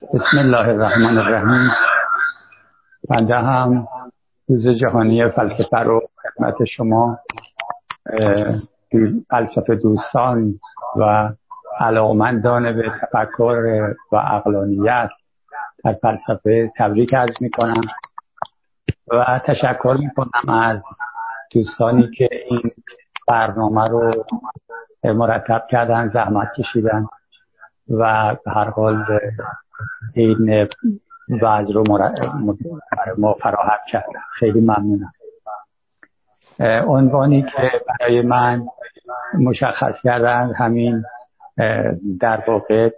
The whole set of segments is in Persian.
بسم الله الرحمن الرحیم. بنده هم روز جهانی فلسفه رو خدمت شما فلسفه دوستان و علاقمندان به تفکر و عقلانیت در فلسفه تبریک عرض میکنم و تشکر میکنم از دوستانی که این برنامه رو مرتب کردن، زحمت کشیدن و به هر حال این وضع رو ما فراهم کردن. خیلی ممنونم. عنوانی که برای من مشخص کردن همین در واقع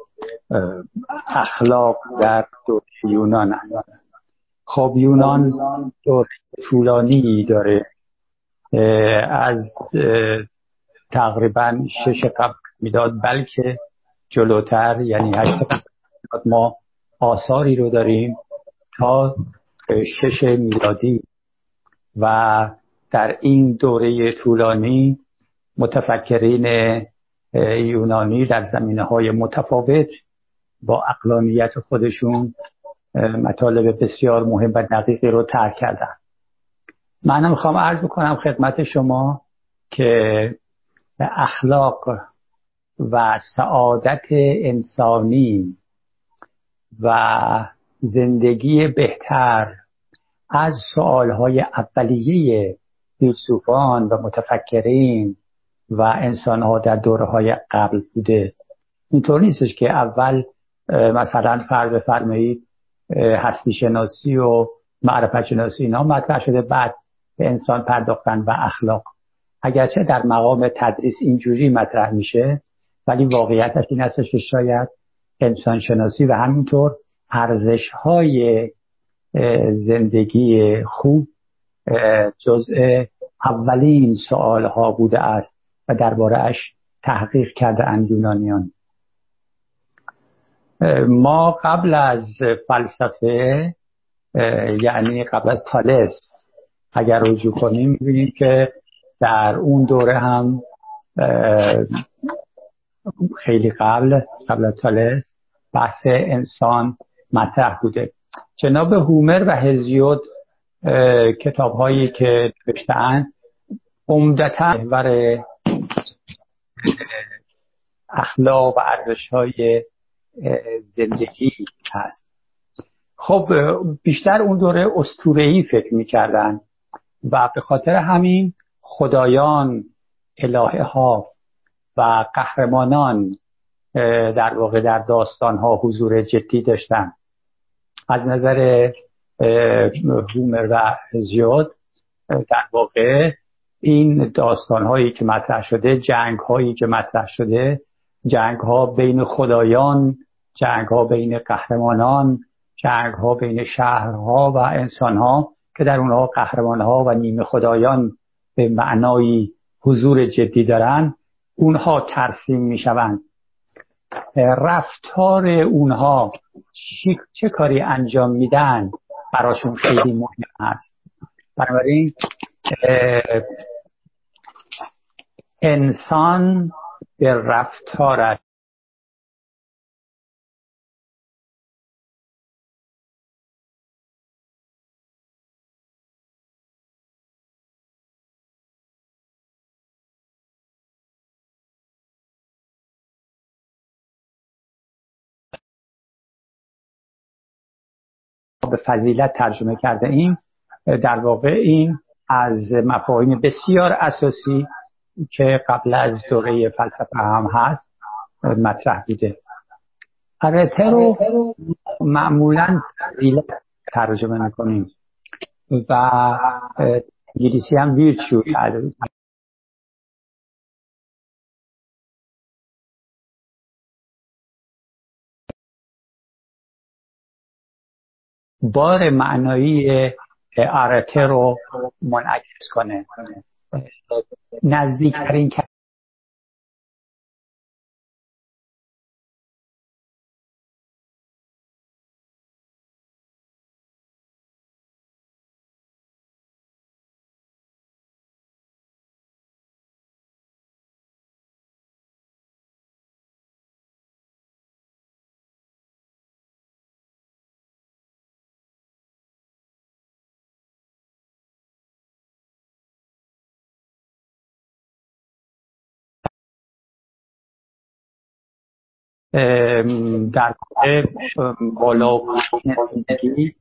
اخلاق در دوره یونان است. خب یونان دوره طولانی داره، از تقریبا 6 قبل میلاد بلکه جلوتر، یعنی 8 قبل میلاد ما آثاری رو داریم تا 6 میلادی و در این دوره طولانی متفکرین یونانی در زمینه‌های متفاوت با عقلانیت خودشون مطالب بسیار مهم و دقیقی رو طرح کردن. من میخوام عرض بکنم خدمت شما که اخلاق و سعادت انسانی و زندگی بهتر از سؤالهای اولیه فیلسوفان و متفکرین و انسانها در دوره‌های قبل بوده. اینطور نیستش که اول مثلا فرض بفرمایید هستی شناسی و معرفت شناسی اینا مطرح شده، بعد به انسان پرداختن و اخلاق. اگرچه در مقام تدریس اینجوری مطرح میشه، ولی واقعیتش این هستش که شاید انسان شناسی و همینطور ارزش‌های زندگی خوب جزء اولین سؤالها بوده است و درباره اش تحقیق کرده اند یونانیان. ما قبل از فلسفه، یعنی قبل از تالس اگر رجوع کنیم می‌بینیم که در اون دوره هم خیلی قبل از تالس بحث انسان مطرح بوده. جناب هومر و هزیود کتاب‌هایی که نوشته‌اند عمدتاً محور اخلاق و ارزش‌های زندگی هست. خب بیشتر اون دوره اسطوره‌ای فکر می‌کردن و به خاطر همین خدایان، الهه‌ها و قهرمانان در واقع در داستان‌ها حضور جدی داشتن. از نظر هومر و هزیود در واقع این داستان‌هایی که مطرح شده، جنگ‌هایی که مطرح شده، جنگ‌ها بین خدایان، جنگ‌ها بین قهرمانان، جنگ‌ها بین شهرها و انسان‌ها که در اونها قهرمان‌ها و نیمه خدایان به معنای حضور جدی دارن، اونها ترسیم می‌شوند. رفتار اونها چه کاری انجام میدن براشون خیلی مهم است. بنابراین انسان به رفتارش به فضیلت ترجمه کرده ایم. در واقع این از مفاهیم بسیار اساسی که قبل از دوره فلسفه هم هست مطرح بوده. ارته رو معمولاً فضیلت ترجمه میکنیم و انگلیسی هم ویرچو. بار معنایی ارته رو منعکس کنه. نزدیکترین در واقع بالا و پایین زندگی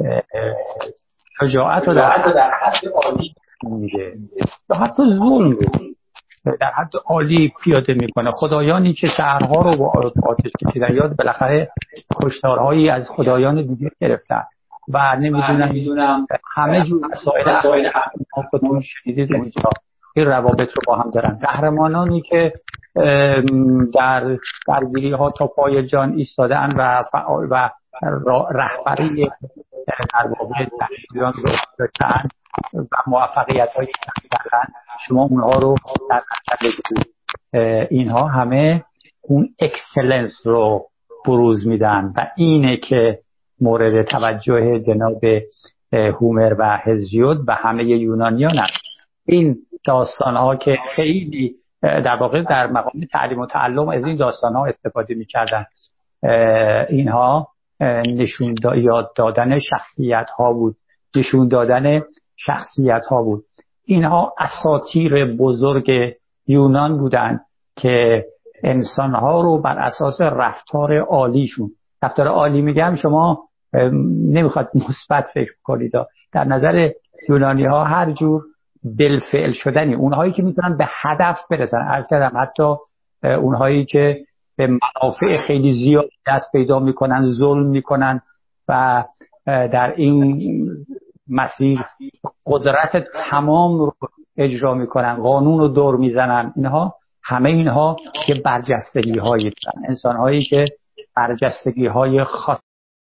شجاعت رو در حد عالی میده یا حتی ظلم رو در حد عالی پیاده میکنه. خدایانی که شهرها رو با آتش کشیدن یا بالاخره کشتارهایی از خدایان دیگه گرفتن و نمیدونم همه جور مسائل خودتون شنیدید اونجا این روابط رو با هم دارن. قهرمانانی که در درگیری ها تا پای جان ایستادن و فعال و رهبری در واقع تحصیلان رو داشتن و موفقیت هایی داشتن، شما اونها رو در نظر بگیرید. اینها همه اون اکسلنس رو بروز میدن و اینه که مورد توجه جناب هومر و هزیود و همه یونانیان هست. این داستان ها که خیلی در واقع در مقام تعلیم و تعلم از این داستان ها استفاده میکردن، اینها نشون یاد دادن شخصیت ها بود، نشون دادن شخصیت ها بود. اینها اساطیر بزرگ یونان بودن که انسان ها رو بر اساس رفتار عالیشون، رفتار عالی میگم شما نمیخواد مثبت فکر کنید، در نظر یونانی ها هر جور بالفعل شدنی، اونهایی که میتونن به هدف برسن، عرض کردم حتی اونهایی که به منافع خیلی زیاد دست پیدا میکنن، ظلم میکنن و در این مسیر قدرت تمام رو اجرا میکنن، قانون رو دور میزنن، اینها همه اینها که برجستگی هایی دارن، انسان هایی که برجستگی های خاص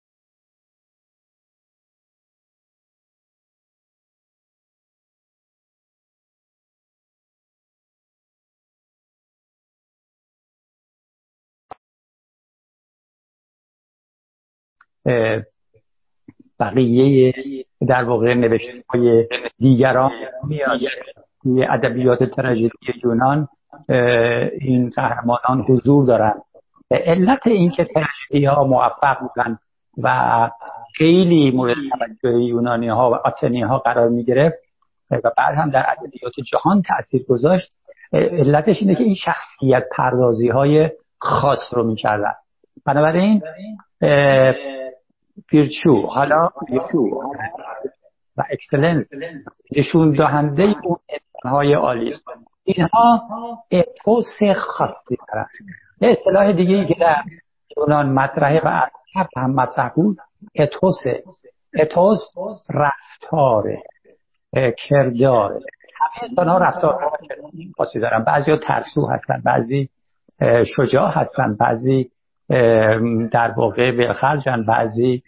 بقیه در واقع نوشته‌های دیگران میاد. توی ادبیات تراژدی یونان این قهرمانان حضور دارن. علت این که تراژدی ها موفق بودن و خیلی مورد توجه یونانی ها و آتنی ها قرار می گرفت و بعد هم در ادبیات جهان تأثیر گذاشت، علتش اینه که این شخصیت پردازی های خاص رو می کردن. بنابراین ویرچو و اکسلنس نشون دهنده اون انسان‌های عالی است. اینها اتوس خاصی دارند. یه اصطلاح دیگه ای که در یونان مطرحه و عرب هم مطرح بود، اتوس رفتاره، کرداره. همه انسان‌ها رفتارها و کرداری خاصی دارن. بعضیا ترسو هستن، بعضی شجاع هستن، بعضی در واقع بالخرجن، بعضی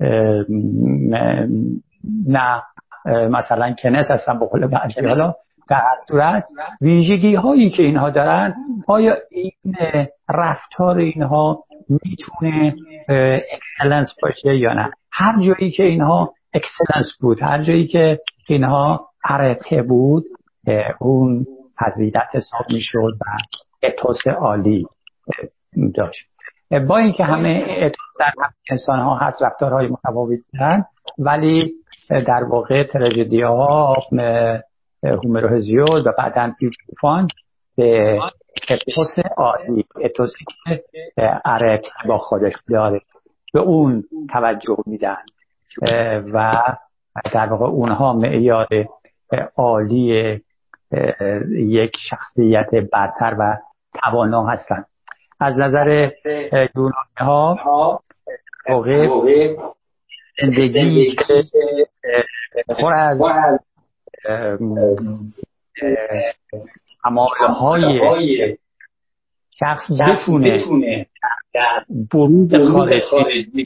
نه مثلا کنس هستن به قول بعضی. حالا در هر صورت ویژگی هایی که اینها دارن، آیا این رفتار اینها میتونه اکسلنس باشه یا نه؟ هر جایی که اینها اکسلنس بود، هر جایی که اینها ارته بود، اون فضیلت حساب میشد و اتوس عالی داشت. با اینکه همه در انسان ها هست رفتارهای متفاوت دارن، ولی در واقع تراژدی ها هومر و هزیود و بعداً پیوفان به اتوس عالی، اتوسی که ارت با خودش داره، به اون توجه میدن و در واقع اونها معیار عالی یک شخصیت برتر و توانا هستند. از نظر یونانی ها واقع زندگی که پر از عمالهای شخص بتونه برود خارجی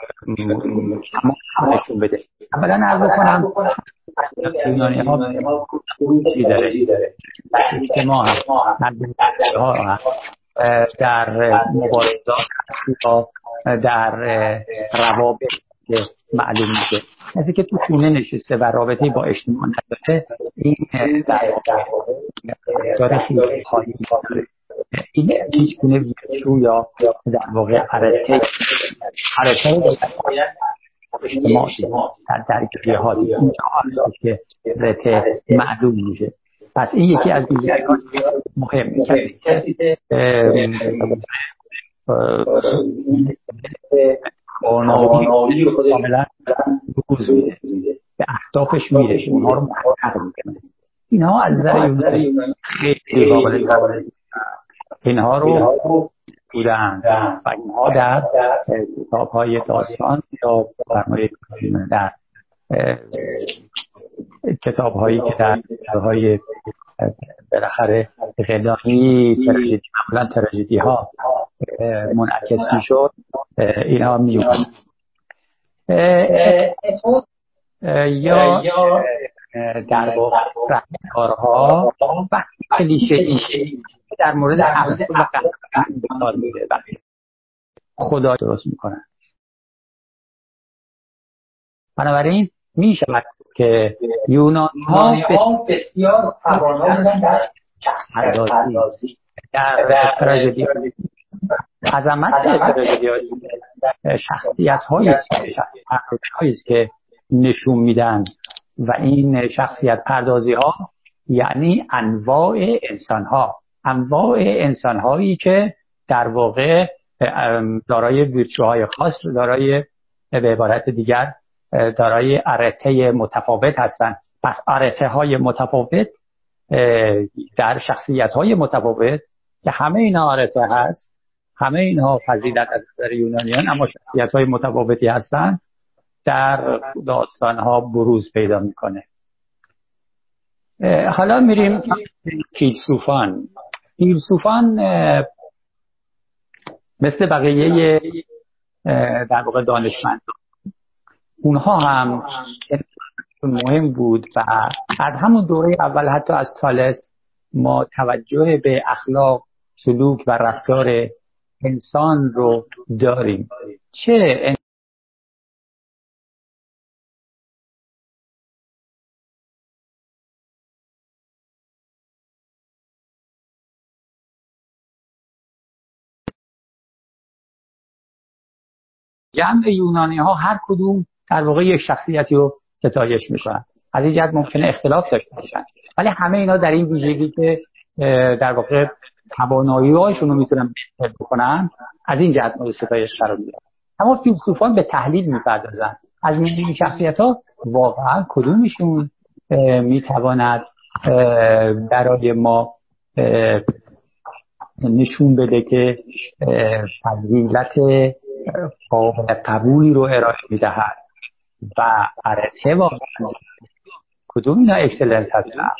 نشون بده. اولا عرض کنم یونانی ها بروزی داره، اجتماع ها در مبارزات یا در روابط معلوم میشه. کسی که تو خونه نشسته و رابطه با اجتماع نداره، این در واقع خیلی خواهی داره. این هیچ گونه ویرچو یا در واقع حرکت باید اجتماع در درگیری ها اینجا هست که رته معلوم میشه. پس این یکی از ویژگی‌های مهم. کسی که توانایی کاملا بروز میده، به اهدافش میرسه، اونها رو محقق میکنه. اینها از نظر یونانی خیلی قابل اینها رو بودن و اینها در کتاب‌های داستان یا برنامه در کتاب‌هایی که در کتاب‌های بالاخره غلامی تراژدی معمولا تراژدی ها منعکس میشد اینها میومد یا در واقع رفتارها و کلیشه در مورد عقل و قلب بکار میره و خدا درست میکنن. بنابراین میشود که یونانی ها بسیار توانا بودن در پردازی در تراژدی عظمت تراژدی شخصیت هایی است که نشون میدن و این شخصیت پردازی ها یعنی انواع انسان هایی که در واقع دارای ویرچوهای خاص، دارای به عبارت دیگر دارای ارته متفاوت هستند. پس ارته های متفاوت در شخصیت های متفاوت که همه اینا ارته هست، همه اینها فضیلت از نظر یونانیان، اما شخصیت های متفاوتی هستند، در داستان ها بروز پیدا میکنه. حالا میریم فیلسوفان. مثل بقیه در واقع دانشمندان، اونها هم مهم بود و از همون دوره اول حتی از تالس ما توجه به اخلاق، سلوک و رفتار انسان رو داریم. چه جمع یونانی ها هر کدوم در واقع یک شخصیتی رو ستایش میکنن. از این جهت ممکنه اختلاف داشته باشن، ولی همه اینا در این ویژگی که در واقع توانایی هاشون رو میتونن بهتر بکنن، از این جهت مورد ستایش قرار میگیرن. اما فیلسوفان به تحلیل میپردازن از این شخصیت ها واقعا کدومشون میتواند برای ما نشون بده که فضیلت قابل قبولی رو ارائه میدهد و ارته واقعا کدوم اینا اکسلنس هستن.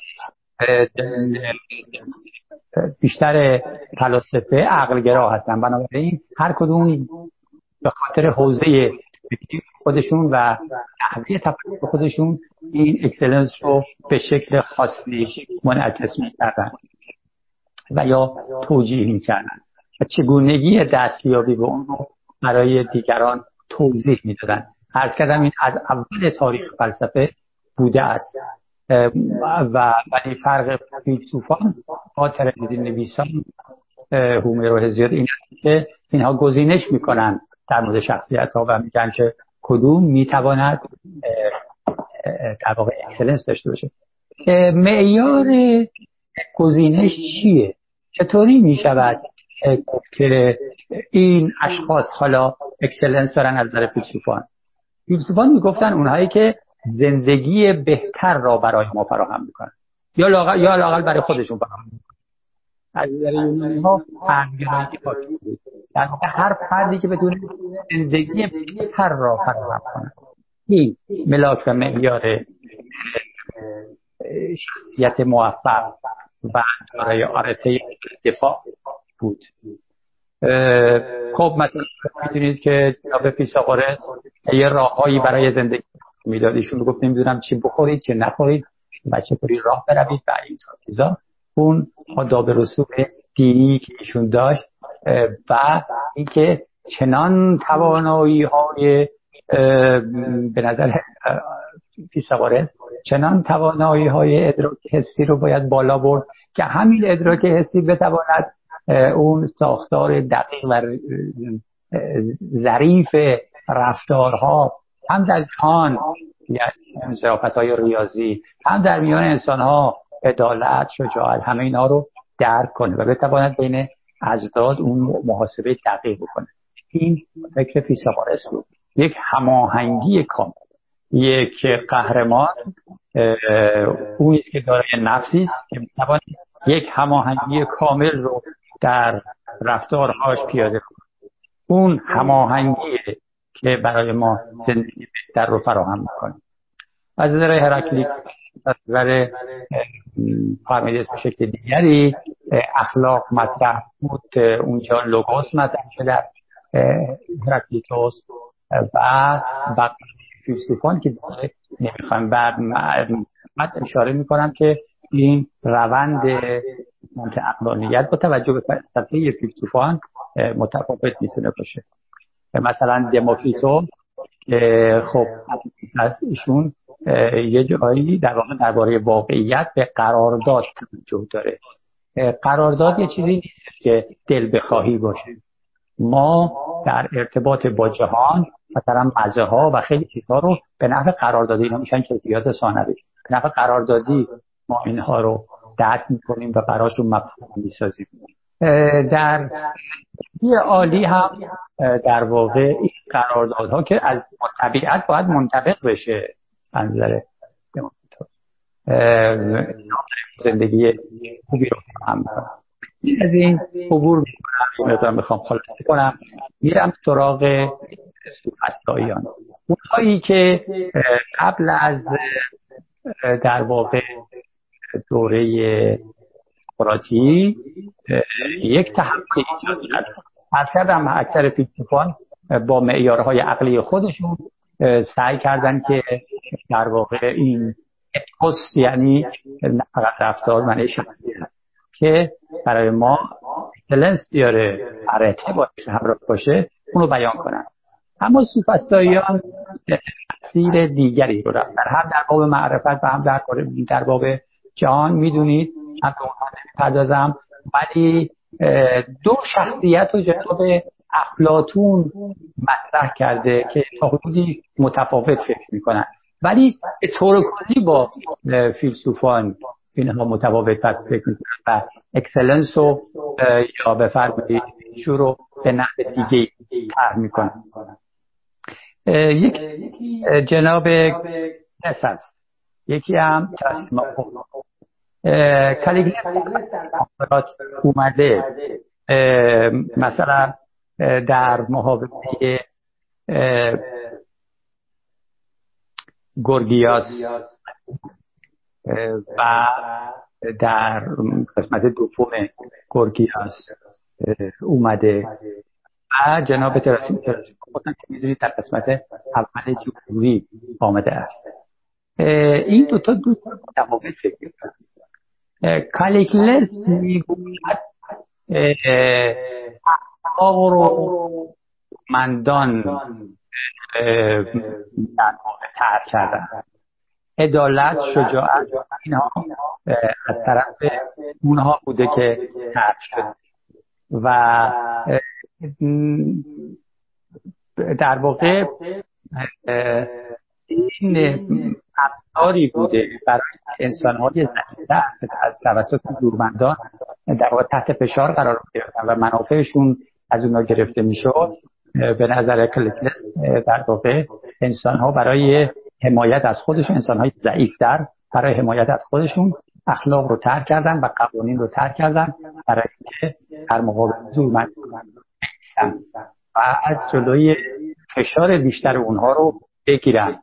بیشتر فلاسفه عقلگرا هستن، بنابراین هر کدوم به خاطر حوزه خودشون و نحوه تفکر خودشون این اکسلنس رو به شکل خاصی منعکس می‌کردن و یا توجیه می‌کردن و چگونگی دستیابی به اون رو برای دیگران توضیح می‌دادن. عرض کردم این از اول تاریخ فلسفه بوده است و ولی فرق فیلسوفان با تراژدی نویسان هومر و هزیود این است که اینها گزینش میکنن در مورد شخصیت ها و میگن که کدوم میتواند در واقع اکسلنس داشته باشه. معیار گزینش چیه؟ چطوری میشود که این اشخاص حالا اکسلنس دارن از نظر فیلسوفان میگفتن اونهایی که زندگی بهتر را برای ما فراهم میکنن یا لااقل برای خودشون فراهم میکنن. از نظر یونانی ها فردگرایی بود، در واقع هر فردی که بتونه زندگی بهتر را فراهم کنه، این ملاک و معیار شخصیت موفق و دارای آرته دفاع بود. خب مثلا میتونید که جناب فیثاغورس یه راههایی برای زندگی میداد. ایشون گفت نمیدونم چی بخورید چه نخورید و چطوری راه بروید و این چیزا. اون آداب رسوم دینی که ایشون داشت و اینکه چنان توانایی های به نظر فیثاغورس چنان توانایی های ادراک حسی رو باید بالا برد که همین ادراک حسی بتواند اون ساختار دقیق و ظریف رفتارها هم در جهان، یعنی ظرافت‌های ریاضی، هم در میان انسان‌ها، عدالت، شجاعت، همه اینا رو درک کنه و بتواند بین اجداد اون محاسبه دقیق بکنه. این فکر فیثاغورس بود، یک هماهنگی کامل. یک قهرمان اون است که دارای نفسی است که میتواند یک هماهنگی کامل رو در رفتارهاش پیاده کنه. اون هماهنگیه که برای ما زندگی بهتر رو فراهم میکنه. از نظر هرکلیت، از نظر پارمیدس به شکل دیگری اخلاق مطرح بود. اونجا لوگوس مطرح شده در هرکلیتوس و بقیه فیلسوفان که نمیخوایم بعد اشاره میکنم که این روند عقلانیت با توجه به فلسفه فیلسوفان متفاوت میتونه باشه. مثلا دموکریتوس خب از ایشون یه جایی در واقع درباره واقعیت به قرارداد توجه داره. قرارداد یه چیزی نیست که دل بخواهی باشه. ما در ارتباط با جهان مثلا مزه ها و خیلی چیزها رو به نحو قراردادی، اینا میشن کیفیات ثانوی، به نحو قراردادی ما اینها رو درک میکنیم و براشون مفهوم میسازیم. در یه عالی هم در واقع این قراردادها که از طبیعت باید منطبق بشه منظره زندگی خوبی رو هم میکنم. از این عبور میکنم، میخوام خلاصه کنم، میرم سراغ سوفسطائیان، اونهایی که قبل از در واقع دوره سقراطی یک تحول ایجاد کرد. عرض کردم اکثر فیلسوفان با معیارهای عقلی خودشون سعی کردن که در واقع این اتوس، یعنی نه فقط رفتار، معنی شخصیت که برای ما اکسلنس بیاره، ارته باشه، همراه باشه، اونو بیان کنن. اما سوفسطائیان تفسیر دیگری رو رفتن، هم در باب معرفت و هم در باب جهان. میدونید من به اونها نمی‌پردازم، ولی دو شخصیت رو جناب افلاطون مطرح کرده که تا حدودی متفاوت فکر میکنن، ولی به طور کلی با فیلسوفان اینها متفاوت فکر میکنن و اکسلنس رو یا به فرض شروع به نحو دیگه طرح میکنن. یکی جناب کلیگلس هست، یکی هم ترسیماخوس. کلیگلس در اومده مثلا در محاوره گورگیاس و در قسمت دوم گورگیاس اومده و جناب تراسیماخوس که میدونید در قسمت اول جمهوری آمده است. این دوتا متفاوت فکر می‌کنند. کالیگلس میگوید اخلاق رو مندان در واقع طرح کردن، عدالت، شجاعت، اینها از طرف اونها بوده که طرح شد و در واقع این ابزاری بوده برای انسان‌های ضعیف‌تر از توسط زورمندان در واقع تحت فشار قرار گرفتن و منافعشون از اونها گرفته میشد. به نظر کلیگلس در واقع انسان‌ها برای حمایت از خودشون، انسان‌های ضعیف‌تر برای حمایت از خودشون اخلاق رو ترک کردن و قوانین رو ترک کردن برای اینکه در مقابل زورمندان و از جلوی فشار بیشتر اونها رو بگیرن.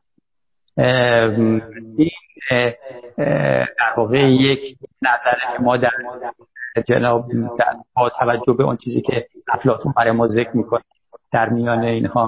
این در واقع یک نظر ما در جناب با توجه به اون چیزی که افلاطون برای ما ذکر میکنه در میان اینها.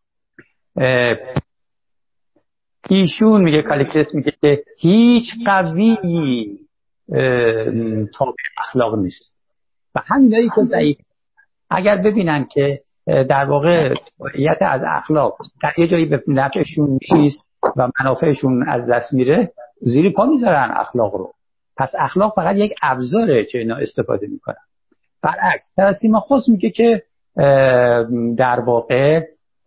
ایشون میگه، کالیگلس میگه که هیچ قوی تابع اخلاق نیست و همینایی که ضعیف اگر ببینن که در واقع تابعیت از اخلاق در یه جایی به نفعشون نیست و منافعشون از دست میره، زیر پا میذارن اخلاق رو. پس اخلاق فقط یک ابزاره که اینا استفاده میکنن. برعکس ترسیماخوس میگه که در واقع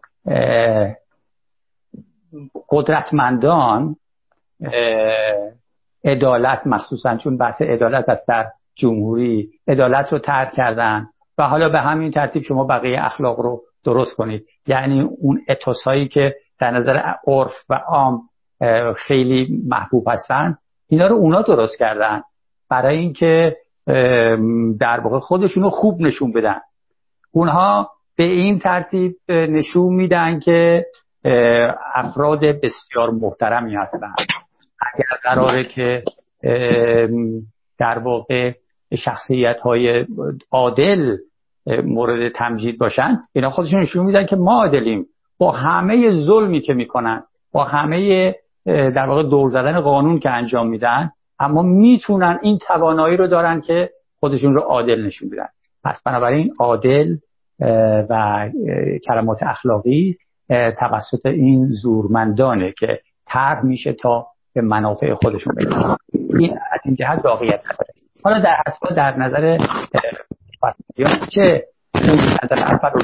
قدرتمندان عدالت، مخصوصا چون بحث عدالت است در جمهوری، عدالت رو ترک کردن و حالا به همین ترتیب شما بقیه اخلاق رو درست کنید. یعنی اون اتوس هایی که در نظر عرف و عام خیلی محبوب هستن، اینا رو اونا درست کردن برای اینکه در واقع خودشونو خوب نشون بدن. اونها به این ترتیب نشون میدن که افراد بسیار محترمی هستن. اگر قراره که در واقع شخصیت‌های عادل مورد تمجید باشن، اینا خودشون نشون میدن که ما عادلیم، با همه ظلمی که میکنن، با همه در واقع دور زدن قانون که انجام میدن، اما میتونن، این توانایی رو دارن که خودشون رو عادل نشون بدن. پس بنابراین عادل و کلمات اخلاقی توسط این زورمندانه که طرح میشه تا به منافع خودشون برسن. این از این جهت واقعیت هست. حالا در نظر چه نظر اول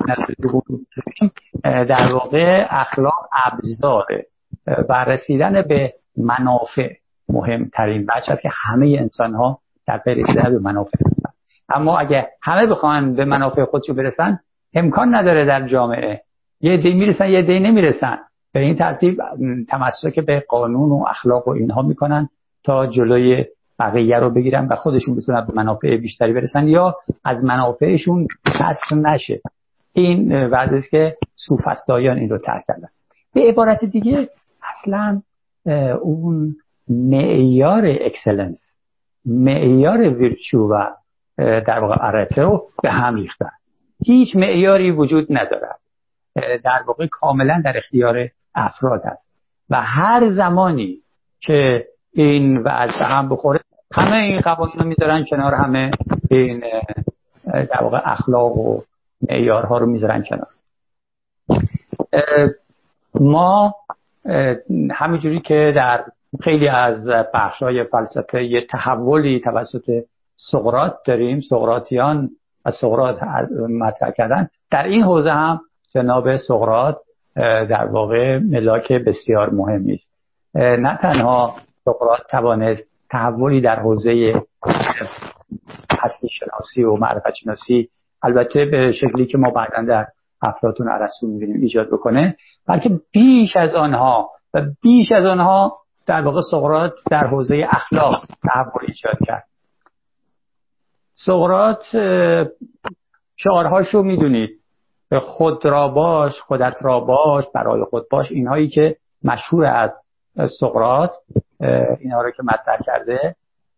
در واقع اخلاق ابزاره و رسیدن به منافع مهمترین بچه است که همه انسان ها در رسیدن به منافع هستن. اما اگه همه بخوان به منافع خودشون برسن، امکان نداره در جامعه. یه عده میرسن، یه عده نمیرسن. به این ترتیب تمسک به قانون و اخلاق و اینها میکنن تا جلوی بقیه رو بگیرن و خودشون بتونن به منافع بیشتری برسن یا از منافعشون کسر نشه. این وضعی است که سوفسطائیان این رو ترک کردن. به عبارت دیگه اصلا اون معیار اکسلنس، معیار ویرچو و در واقع ارته رو به هم ریختن. هیچ معیاری وجود ندارد، در واقع کاملا در اختیار افراد است و هر زمانی که این وضع هم بخوره، همه این قوانین رو میذارن کنار، همه این در واقع اخلاق و معیارها رو میذارن کنار. ما همینجوری که در خیلی از بخش‌های فلسفه یه تحولی توسط سقراط داریم، سقراطیان از سقراط مطرح کردن، در این حوزه هم جناب سقراط در واقع ملاک بسیار مهمی است. نه تنها سقراط توانست تحولی در حوزه هستی شناسی و معرفت شناسی، البته به شکلی که ما بعداً در افلاطون ارسطو می‌بینیم، ایجاد بکنه، بلکه بیش از آنها در واقع سقراط در حوزه اخلاق تحول ایجاد کرد. سقراط شعارهاشو میدونید، خود را باش، خودت را باش، برای خود باش، اینهایی که مشهور از سقراط، اینها رو که مطرح کرده،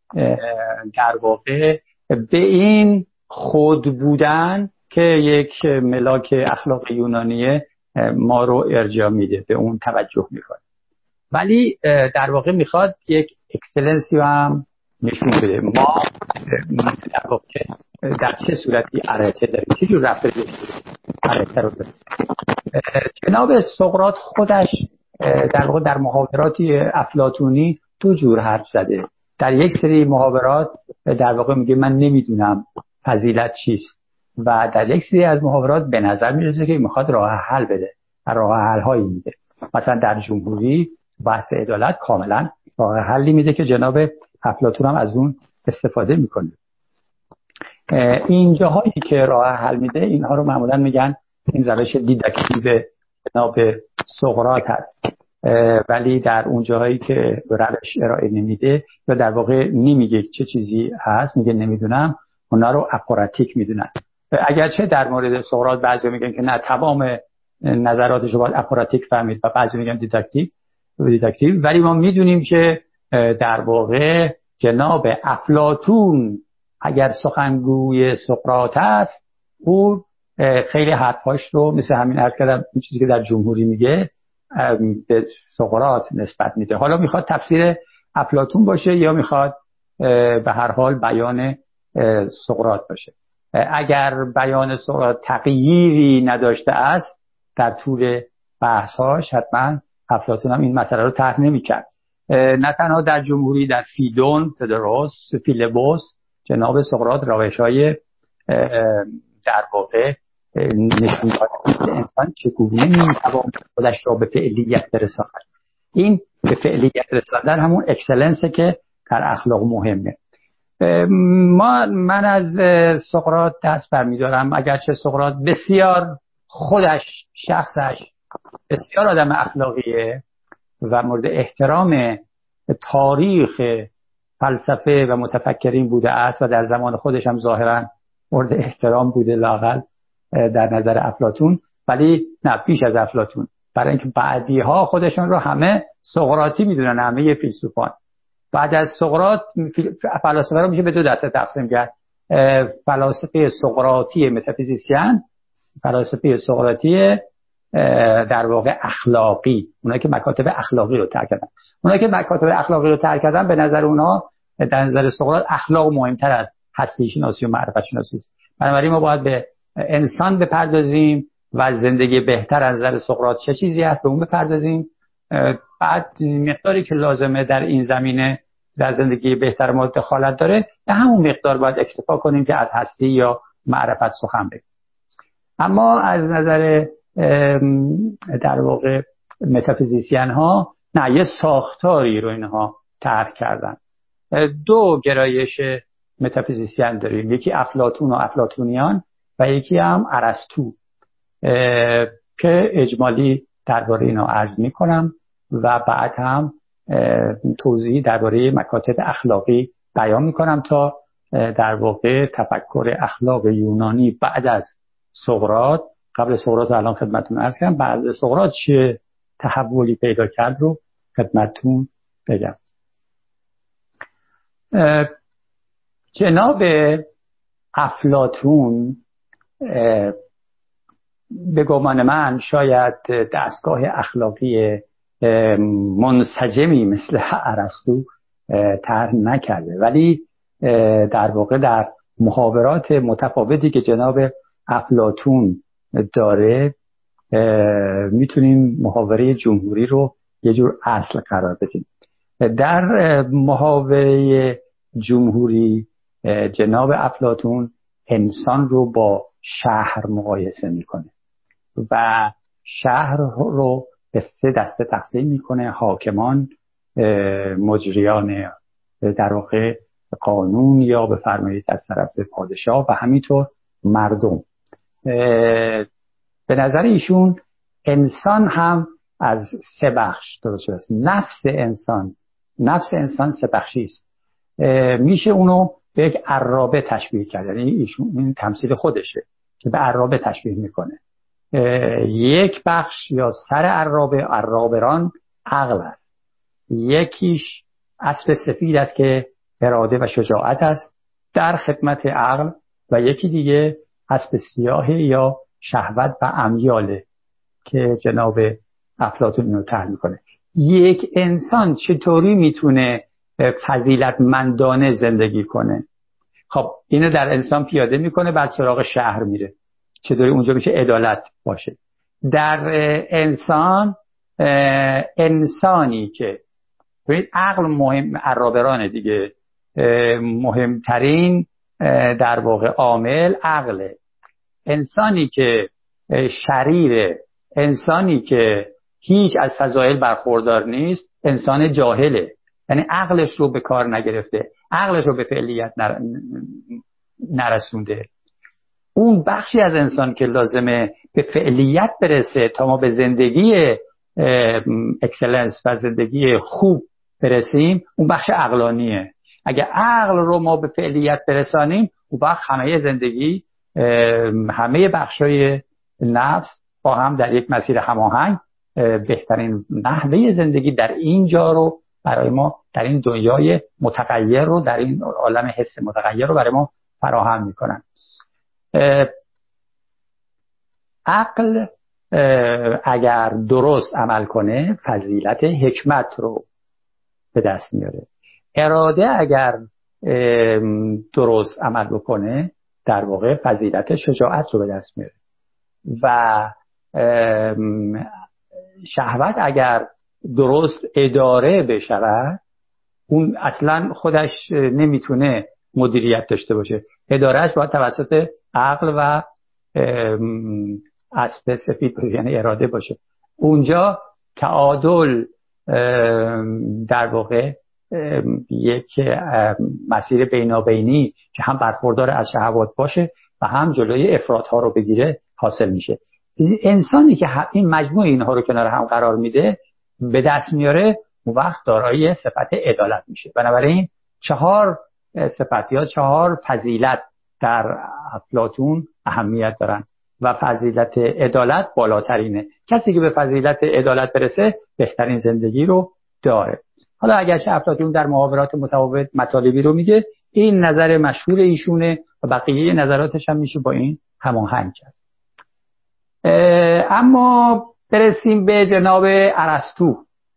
در واقع به این خود بودن که یک ملاک اخلاق یونانیه ما رو ارجاع میده، به اون توجه میکنه، ولی در واقع میخواد یک اکسلنسی رو هم نشون بده. ما در واقع در چه صورتی ارته داریم، چه جور رفتاری ارته رو داریم. جناب سقراط خودش در واقع در محاوراتی افلاطونی دو جور حرف زده. در یک سری محاورات در واقع میگه من نمیدونم فضیلت چیست، و در یک سری از محاورات به نظر میرسه که میخواد راه حل بده، راه حل هایی میده. مثلا در جمهوری بحث عدالت کاملا راه حلی میده که جناب افلاطون هم از اون استفاده میکنه. این جاهایی که راه حل میده، اینها رو معمولا میگن این روش دیداکتیو جناب سقراط هست، ولی در اون جاهایی که روش ارائه نمیده یا در واقع نمیگه چه چیزی هست، میگه نمیدونم، اونا رو اپاراتیک میدونن. اگرچه در مورد سقراط بعضی میگن که نه، تمام نظراتش رو باید اپاراتیک فهمید، و بعضی میگن دیداکتیو، ولی ما میدونیم که در واقع جناب افلاطون اگر سخنگوی سقراط است، او خیلی حرفاش رو مثل همین عرض کردم، این چیزی که در جمهوری میگه به سقراط نسبت میده. حالا میخواد تفسیر افلاطون باشه یا میخواد به هر حال بیان سقراط باشه. اگر بیان سقراط تغییری نداشته است در طول بحث‌هاش، حتما افلاطون هم این مسئله رو طرح نمی‌کرد. نه تنها در جمهوری، در فیدون، تدروس، فیلبوس، جناب سقراط روش‌های در واقع نشون دادن که انسان چگونه می‌تواند خودش را به فعلیت برساند. این به فعلیت رساندن همون اکسلنسه که در اخلاق مهمه. من از سقراط دست برمی‌دارم، اگرچه سقراط بسیار خودش شخصش بسیار آدم اخلاقیه و مورد احترام تاریخ فلسفه و متفکرین بوده است و در زمان خودش هم ظاهرا مورد احترام بوده لااقل در نظر افلاطون، ولی نه بیش از افلاطون، برای اینکه بعدی‌ها خودشون رو همه سقراطی میدونن. همه فیلسوفان بعد از سقراط فلاسفه رو میشه به دو دسته تقسیم کرد: فلاسفه سقراطی متافیزیسین، فلاسفه سقراطی در واقع اخلاقی، اونایی که مکاتب اخلاقی رو ترک کردن. اونایی که مکاتب اخلاقی رو ترک کردن به نظر اونها، در نظر سقراط، اخلاق مهمتر از هستی شناسی و معرفت شناسی است. بنابراین ما باید به انسان بپردازیم و زندگی بهتر از نظر سقراط چه چیزی است به اون بپردازیم. بعد مقداری که لازمه در این زمینه در زندگی بهتر ما دخالت داره، به همون مقدار باید اکتفا کنیم که از هستی یا معرفت سخن بگیم. اما از نظر در واقع متافیزیسین ها نه، یه ساختاری رو اینها طرح کردن. دو گرایش متافیزیسین داریم، یکی افلاطون و افلاطونیان و یکی هم ارسطو که اجمالی درباره اینا عرض میکنم و بعد هم توضیحی درباره مکاتب اخلاقی بیان میکنم تا در واقع تفکر اخلاق یونانی بعد از سقراط، قبل سقراط الان خدمتتون عرض کردم، بعد از سقراط چه تحولی پیدا کرد رو خدمتتون بگم. جناب افلاطون به گمان من شاید دستگاه اخلاقی منسجمی مثل ارسطو طرح نکرده، ولی در واقع در محاورات متفاوتی که جناب افلاطون داره میتونیم محاوره جمهوری رو یه جور اصل قرار بدیم. در محاوره جمهوری جناب افلاطون انسان رو با شهر مقایسه میکنه و شهر رو به سه دسته تقسیم میکنه: حاکمان، مجریان در واقع قانون یا بفرمایید از طرف پادشاه و همینطور مردم. به نظر ایشون انسان هم از سه بخش درست شده است. نفس انسان سه بخشی است. میشه اونو به یک عرابه تشبیه کرد، یعنی ایشون این تمثیل خودشه که به عرابه تشبیه میکنه. یک بخش یا سر عرابران عقل است، یکیش اسب سفید است که اراده و شجاعت است در خدمت عقل و یکی دیگه اسب سیاه یا شهوت و امیاله که جناب افلاطون اینو طرح میکنه. یک انسان چطوری میتونه فضیلتمندانه زندگی کنه؟ خب اینو در انسان پیاده میکنه، بعد سراغ شهر میره چطوری اونجا میشه عدالت باشه. در انسانی که ببینید عقل مهم، عرابرانه دیگه، مهمترین در واقع عامل عقله. انسانی که شریره، انسانی که هیچ از فضایل برخوردار نیست، انسان جاهله، یعنی عقلش رو به کار نگرفته، عقلش رو به فعلیت نرسونده. اون بخشی از انسان که لازمه به فعلیت برسه تا ما به زندگی اکسلنس و زندگی خوب برسیم، اون بخش عقلانیه. اگه عقل رو ما به فعلیت برسانیم، اون وقت همه زندگی، همه بخشای نفس با هم در یک مسیر هماهنگ بهترین نحوه زندگی در اینجا رو برای ما، در این دنیای متغیر رو، در این عالم حس متغیر رو برای ما فراهم میکنن. عقل اگر درست عمل کنه فضیلت حکمت رو به دست میاره. اراده اگر درست عمل بکنه در واقع فضیلت شجاعت رو به دست میاره و شهوت اگر درست اداره بشود، اون اصلا خودش نمیتونه مدیریت داشته باشه. ادارهش باید توسط عقل و اسب سفید یعنی اراده باشه. اونجا تعادل در واقع یک مسیر بینابینی که هم برخوردار از شهوات باشه و هم جلوی افراط‌ها رو بگیره حاصل میشه. انسانی که این مجموع اینها رو کنار هم قرار میده به دست میاره، اون وقت دارای صفت عدالت میشه. بنابراین 4 صفت یا 4 فضیلت در افلاطون اهمیت دارن و فضیلت عدالت بالاترینه. کسی که به فضیلت عدالت برسه بهترین زندگی رو داره. حالا اگرچه افلاطون در محاورات متفاوت مطالبی رو میگه، این نظر مشهور ایشونه و بقیه نظراتش هم میشه با این هماهنگ کرد. اما برسیم به جناب ارسطو.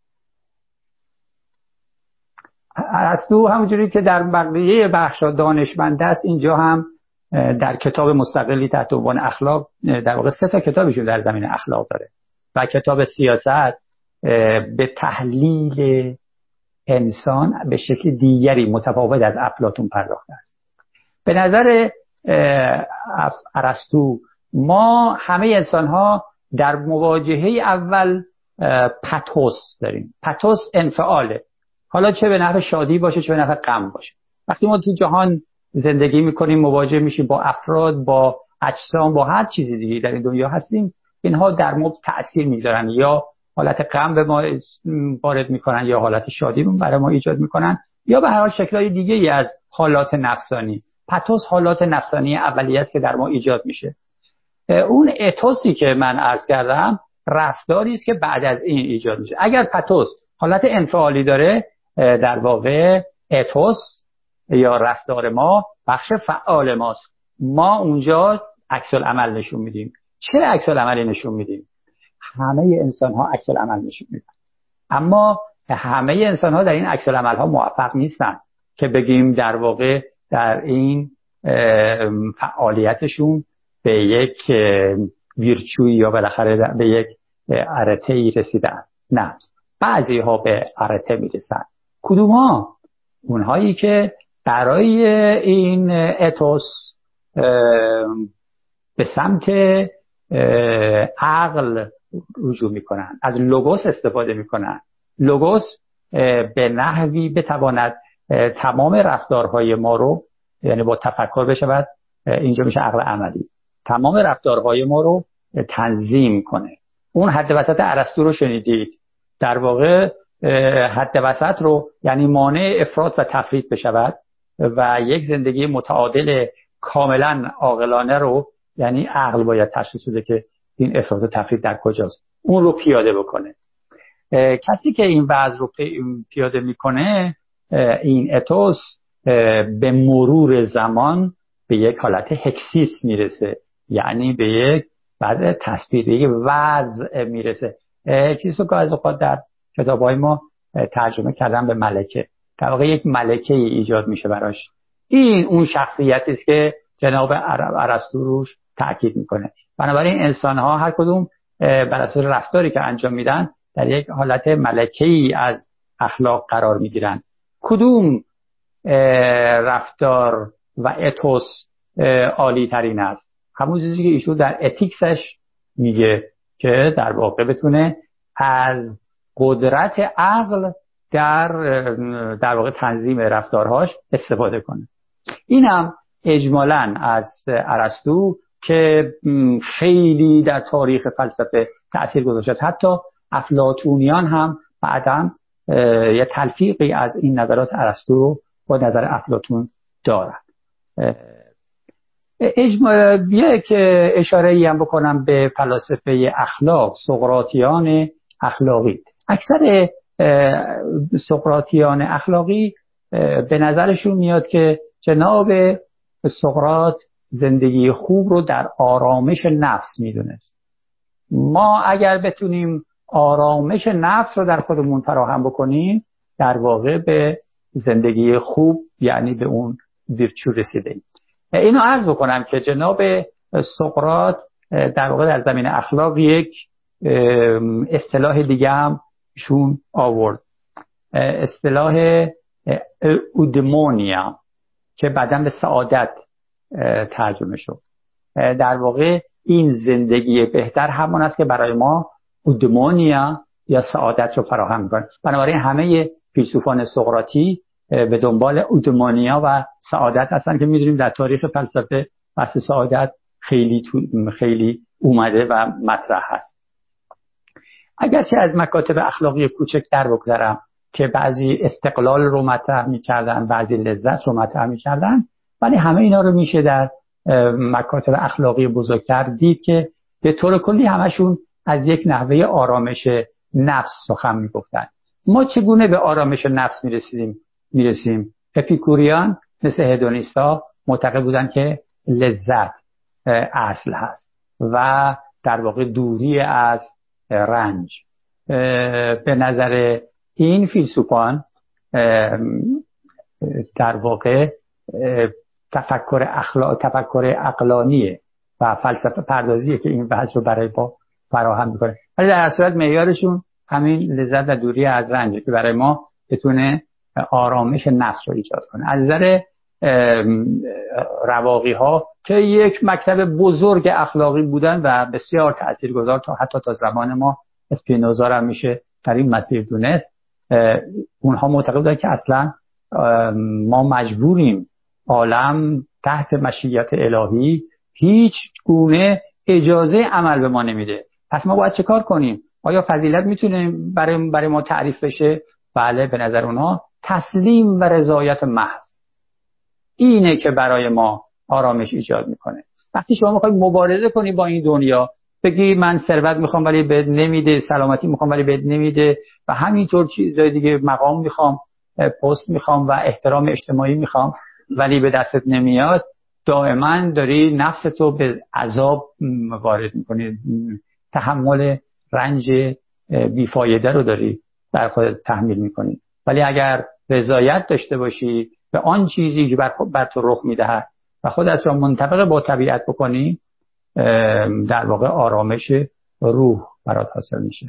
ارسطو همونجوری که در بقیه بخش‌ها دانشمند است، اینجا هم در کتاب مستقلی تحت عنوان اخلاق، در واقع 3 تا کتابشون در زمین اخلاق داره و کتاب سیاست به تحلیل انسان به شکل دیگری متفاوت از افلاطون پرداخته است. به نظر ارسطو ما همه انسان‌ها در مواجهه اول پاتوس داریم. پاتوس انفعاله، حالا چه به نفع شادی باشه چه به نفع غم باشه. وقتی ما تو جهان زندگی میکنیم، مواجه میشیم با افراد، با اجسام، با هر چیزی دیگه در این دنیا هستیم، اینها در ما تأثیر میذارن، یا حالت غم به ما وارد میکنن یا حالت شادی برای ما ایجاد میکنن، یا به هر حال شکل‌های دیگه‌ای از حالات نفسانی. پاتوس حالات نفسانی اولیه است که در ما ایجاد میشه. اون اتوسی که من عرض کردم رفتاری است که بعد از این ایجاد میشه. اگر پاتوس حالت انفعالی داره، در واقع اتوس یا رفتار ما بخش فعال ماست. ما اونجا عکس العمل نشون میدیم. چه عکس العملی نشون میدیم؟ همه انسان ها عکس العمل نشون میدن، اما همه انسان ها در این عکس العمل ها موفق نیستن که بگیم در واقع در این فعالیتشون به یک ویرچوی یا بالاخره به یک ارته‌ای رسیدن. نه، بعضی ها به ارته میرسن. کدوم ها؟ اونهایی که برای این اتوس به سمت عقل رجوع میکنن، از لوگوس استفاده میکنن. لوگوس به نحوی بتواند تمام رفتارهای ما رو، یعنی با تفکر بشود، اینجا میشه عقل عملی، تمام رفتارهای ما رو تنظیم کنه. اون حد وسط ارسطو رو شنیدید، در واقع حد وسط رو یعنی مانع افراط و تفریط بشود و یک زندگی متعادل کاملا عاقلانه رو، یعنی عقل باید تشخیص بده که این افراط و تفریط در کجاست، اون رو پیاده بکنه. کسی که این وضع رو پیاده میکنه، این اتوس به مرور زمان به یک حالت هکسیس میرسه، یعنی به یک وضع تصویری، وضع میرسه. هکسیس رو که از اوقات در کتاب‌های ما ترجمه کردن به ملکه، در واقع یک ملکه ایجاد میشه براش. این اون شخصیتی است که جناب ارسطو روش تاکید میکنه. بنابراین انسان‌ها هر کدوم بر اساس رفتاری که انجام میدن در یک حالت ملکه‌ای از اخلاق قرار میگیرن. کدوم رفتار و اتوس عالی ترین است؟ همون چیزی که ایشون در اتیکسش میگه که در واقع بتونه از قدرت عقل در واقع تنظیم رفتارهاش استفاده کنه. اینم اجمالاً از ارسطو که خیلی در تاریخ فلسفه تأثیر گذاشته. حتی افلاطونیان هم بعداً یه تلفیقی از این نظرات ارسطو رو با نظر افلاطون دارن. یک اشاره‌ای هم بکنم به فلاسفه اخلاق، سقراطیان اخلاقی. اکثر سقراطیان اخلاقی به نظرشون میاد که جناب سقراط زندگی خوب رو در آرامش نفس میدونست. ما اگر بتونیم آرامش نفس رو در خودمون فراهم بکنیم، در واقع به زندگی خوب، یعنی به اون ویرچو رسیدیم. اینو عرض بکنم که جناب سقراط در واقع در زمین اخلاق یک اصطلاح دیگه هم شون آورد، اصطلاح اودمونیا که بعداً به سعادت ترجمه شد. در واقع این زندگی بهتر همون است که برای ما اودمونیا یا سعادت رو فراهم می‌کنه. بنابراین همه فیلسوفان سقراطی به دنبال اودمونیا و سعادت هستن که می‌دونیم در تاریخ فلسفه بحث سعادت خیلی اومده و مطرح هست. اگرچه از مکاتب اخلاقی کوچک در بگذرم که بعضی استقلال رو مطرح می‌کردن، بعضی لذت رو مطرح می‌کردن، ولی همه اینا رو میشه در مکاتب اخلاقی بزرگتر دید که به طور کلی همشون از یک نحوه آرامش نفس سخن میگفتن. ما چگونه به آرامش نفس میرسیم؟ اپیکوریان مثل هدونیستا معتقد بودن که لذت اصل هست و در واقع دوری از رنج. به نظر این فیلسوفان در واقع تفکر عقلانیه و فلسفه پردازیه که این بحث رو برای ما فراهم میکنه، ولی در صورت معیارشون همین لذت و دوری از رنجه که برای ما بتونه آرامش نفس رو ایجاد کنه. از نظر رواقی ها که یک مکتب بزرگ اخلاقی بودن و بسیار تاثیرگذار تا حتی تا زمان ما، اسپینوزا هم میشه در این مسیر دونست، اونها معتقد بودن که اصلا ما مجبوریم، عالم تحت مشیت الهی هیچ گونه اجازه عمل به ما نمیده، پس ما باید چه کار کنیم؟ آیا فضیلت میتونه برای ما تعریف بشه؟ بله، به نظر اونها تسلیم و رضایت محض اینه که برای ما آرامش ایجاد میکنه. وقتی شما میخواید مبارزه کنی با این دنیا، بگی من ثروت میخوام ولی بهت نمیده، سلامتی میخوام ولی بهت نمیده و همینطور چیزای دیگه، مقام میخوام، پست میخوام و احترام اجتماعی میخوام ولی به دستت نمیاد، دائما داری نفستو به عذاب وارد میکنی، تحمل رنج بیفایده رو داری بر خودت تحمیل میکنی. ولی اگر رضایت داشته باشی به آن چیزی که بر تو رخ میدهد و خودت را منطبق با طبیعت بکنی، در واقع آرامش روح برات حاصل میشه.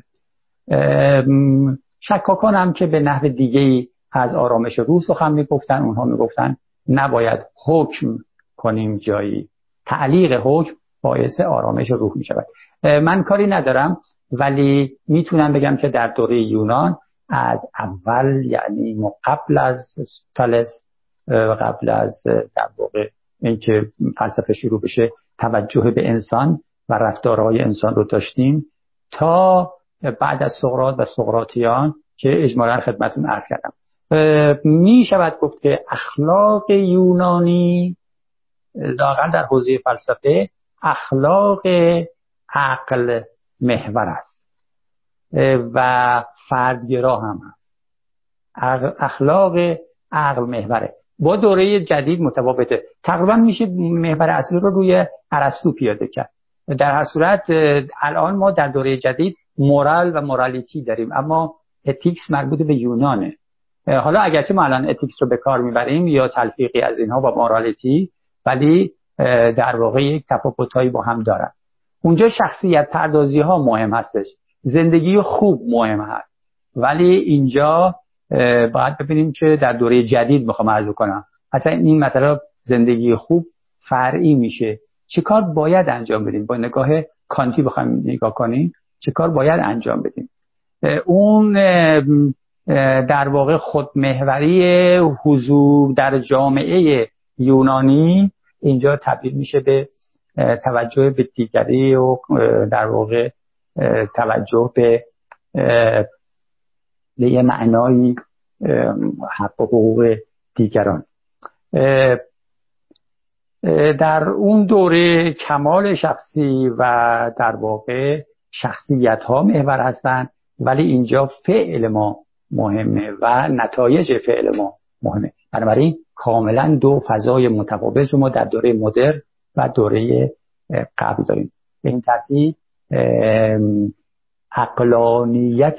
شکاکان هم که به نحو دیگه‌ای از آرامش روح سخن میگفتن، اونها میگفتن نباید حکم کنیم جایی، تعلیق حکم باعث آرامش روح میشود. من کاری ندارم ولی میتونم بگم که در دوره یونان از اول، یعنی قبل از تالس، قبل از در واقع اینکه فلسفه شروع بشه، توجه به انسان و رفتارهای انسان رو داشتیم تا بعد از سقراط و سقراطیان که اجمالاً خدمتتون عرض کردم. می شود گفت که اخلاق یونانی لااقل در حوزه فلسفه اخلاق عقل محور است و فردگرا هم هست. اخلاق عقل محوره. با دوره جدید متفاوته. تقریبا میشه محور اصلی رو روی ارسطو پیاده کرد. در هر صورت الان ما در دوره جدید مورال و مورالیتی داریم، اما اتیکس مربوط به یونانه. حالا اگرچه ما الان اتیکس رو به کار میبریم یا تلفیقی از اینها با مورالیتی، ولی در واقع یک تفاوتایی با هم دارن. اونجا شخصیت پردازی ها مهم هستش، زندگی خوب مهم هست، ولی اینجا باید ببینیم که در دوره جدید میخوام عرض کنم اصلا این مثلا زندگی خوب فرعی میشه. چه کار باید انجام بدیم؟ با نگاه کانتی بخوایم نگاه کنیم چه کار باید انجام بدیم؟ اون در واقع خودمحوری حضور در جامعه یونانی اینجا تبدیل میشه به توجه به دیگری و در واقع توجه به یه معنای حق و حقوق دیگران. در اون دوره کمال شخصی و در واقع شخصیت ها محور هستند، ولی اینجا فعل ما مهمه و نتایج فعل ما مهمه. بنابراین کاملا دو فضای متفاوت رو ما در دوره مدرن و دوره قبل داریم. به این ترتیب عقلانیت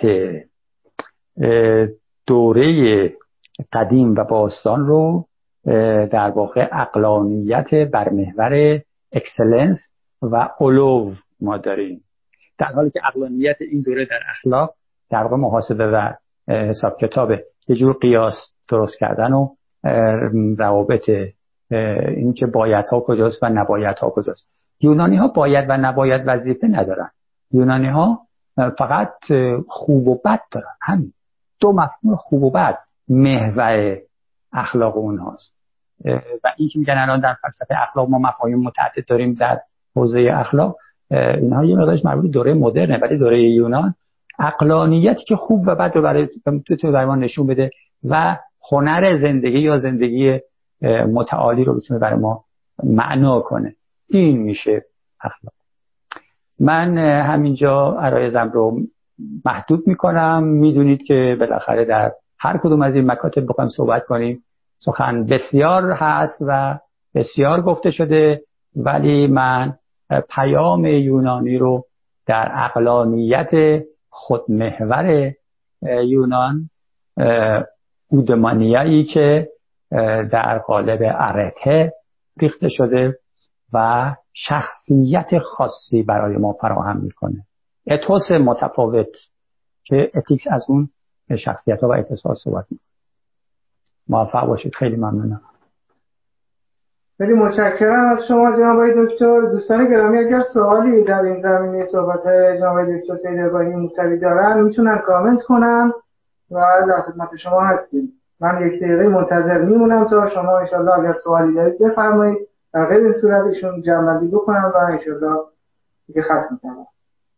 دوره قدیم و باستان رو در واقع عقلانیت بر محور اکسلنس و علو ما داریم، در حالی که عقلانیت این دوره در اخلاق در واقع محاسبه و حساب کتابه، یه جور قیاس درست کردن و روابط این که بایدها کجاست و نبایدها کجاست. یونانی ها باید و نباید وظیفه ندارن، یونانی ها فقط خوب و بد دارن، همین دو مفهوم خوب و بد محور اخلاق اونهاست. و این که میگن الان در فلسفه اخلاق ما مفاهیم متعدد داریم در حوزه اخلاق، اینها یه مقدارش مربوط به دوره مدرنه، ولی دوره یونان عقلانیتی که خوب و بد رو برای ما نشون بده و هنر زندگی یا زندگی متعالی رو بتونه برای ما معنا کنه، این میشه اخلاق. من همینجا عرایزم رو محدود میکنم. میدونید که بالاخره در هر کدوم از این مکاتب بخوایم صحبت کنیم سخن بسیار هست و بسیار گفته شده، ولی من پیام یونانی رو در عقلانیت خودمحور یونان، اودمانیایی که در قالب ارته ریخته شده و شخصیت خاصی برای ما فراهم میکنه، اتوس متفاوت که اتیکس از اون شخصیت ها و اتوس ها صحبت میکنه. موفق باشید. خیلی ممنونم. خیلی متشکرم از شما جناب آقای دکتر. دوستان گرامی اگر سوالی در این زمینه صحبت جناب آقای دکتر سیدابانی موسوی دارن میتونن کامنت کنن و در خدمت شما هستیم. من یک دقیقه منتظر میمونم تا شما ان شاءالله اگر سوالی دارید بفرمایید، در غیر این صورت ایشون جمع‌بندی بکنم و ان شاءالله دیگه ختم کنم.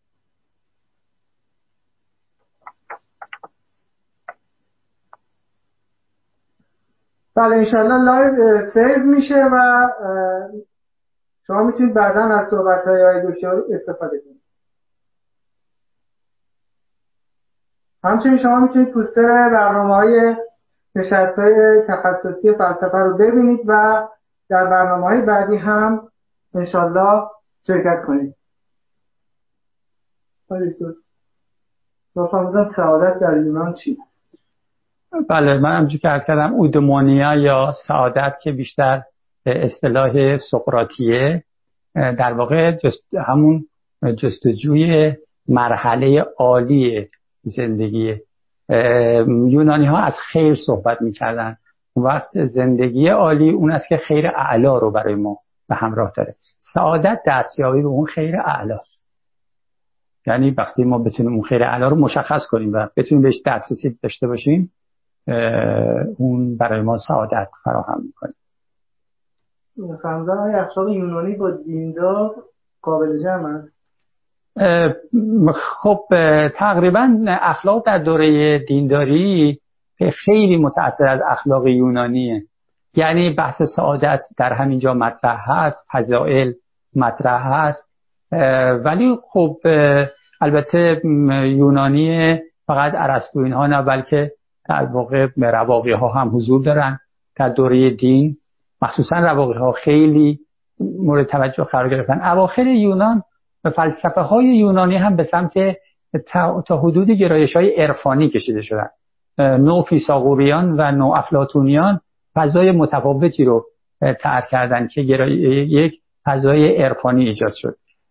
بله انشاءالله لایو سیو میشه و شما میتونید بعدا از صحبت‌های آقای دکتر استفاده کنید. همچنین شما میتونید پوستر برنامه‌های نشست‌های تخصصی فلسفه رو ببینید و در برنامه‌های بعدی هم انشاءالله شرکت کنید. آقای دکتر فرمودن سعادت در یونان چی؟ بله، من همونجوری که عرض کردم اودمونیا یا سعادت که بیشتر اصطلاح سقراطیه، در واقع همون جستجوی مرحله عالی زندگی. یونانی ها از خیر صحبت میکردن. اون وقت زندگی عالی اون است که خیر اعلی رو برای ما به همراه داره. سعادت دستیابی به اون خیر اعلی است. یعنی وقتی ما بتونیم اون خیر اعلی رو مشخص کنیم و بتونیم بهش دسترسی داشته باشیم، اون برای ما سعادت فراهم میکنه. فهمیدن آیا اخلاق یونانی با دیندار قابل جمع است؟ خب تقریبا اخلاق در دوره دینداری خیلی متأثر از اخلاق یونانیه. یعنی بحث سعادت در همینجا مطرح هست، فضائل مطرح هست، ولی خب البته یونانی فقط ارسطو اینها نه، بلکه در واقع رواقی ها هم حضور دارن در دوره دین. مخصوصا رواقی ها خیلی مورد توجه قرار گرفتن. اواخر یونان و فلسفه های یونانی هم به سمت تا حدود گرایش های عرفانی کشیده شدن. نوع فیثاغوریان و نوع افلاطونیان فضای متفاوتی رو ترک کردن که یک فضای عرفانی ایجاد شد.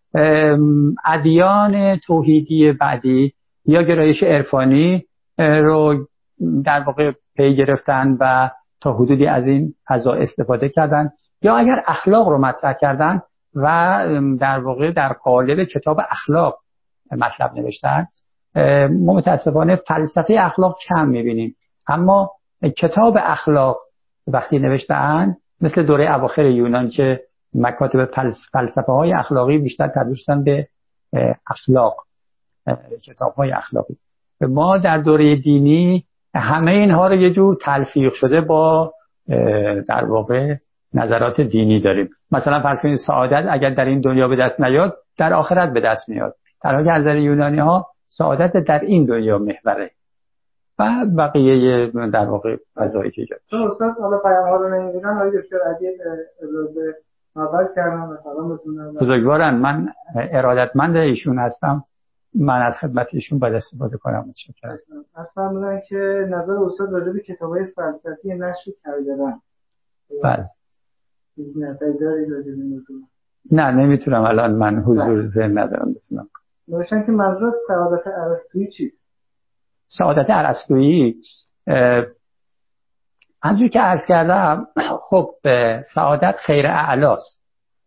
ادیان توحیدی بعدی یا گرایش عرفانی رو در واقع پی گرفتن و تا حدودی از این فضا استفاده کردن، یا اگر اخلاق رو مطرح کردن و در واقع در قالب کتاب اخلاق مطلب نوشتن. ما متاسفانه فلسفه اخلاق کم می‌بینیم، اما کتاب اخلاق وقتی نوشتن مثل دوره اواخر یونان که مکاتب فلسفه‌های اخلاقی بیشتر تبدیل شدن به اخلاق، کتاب‌های اخلاقی. ما در دوره دینی همه اینها رو یه جور تلفیق شده با در واقع نظرات دینی داریم. مثلا فرض کنید سعادت اگر در این دنیا به دست نیاد در آخرت به دست میاد، در حالی که از نظر یونانی ها سعادت در این دنیا محوره و بقیه در واقع فضایی که ایجاد شد. استاد حالا پیام ها رو نمی‌بینن، ولی دکتر عدی ابراز محبت کردن و سلام بتونن. بزرگوارن، من ارادتمند ایشون هستم. من از خدمت ایشون باید استفاده کنم. متشکرم. اصلا میگن که نظر استاد راجع به کتاب‌های فلسفی نشر کردن. بله. نظری راجع به موضوع. نه نمیتونم الان، من حضور ذهن ندارم بتونم. نوشتن که منظور سعادت ارسطویی چیست؟ سعادت ارسطویی همونجوری که عرض کردم، خب سعادت خیر اعلاست.